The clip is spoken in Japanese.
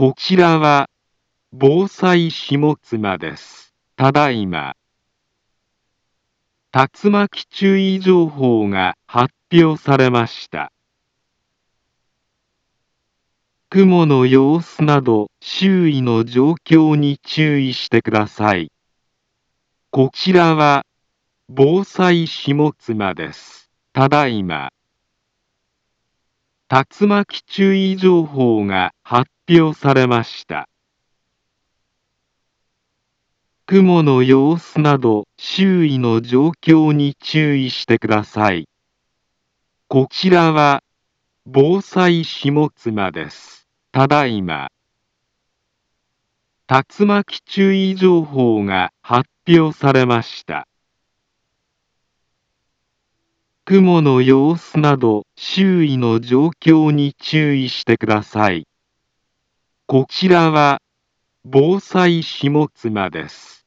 こちらは防災下妻です。ただいま、竜巻注意情報が発表されました。雲の様子など周囲の状況に注意してください。こちらは防災下妻です。ただいま、竜巻注意情報が発表されました。雲の様子など周囲の状況に注意してください。こちらは防災下妻です。ただいま、竜巻注意情報が発表されました。雲の様子など周囲の状況に注意してください。こちらは防災下妻です。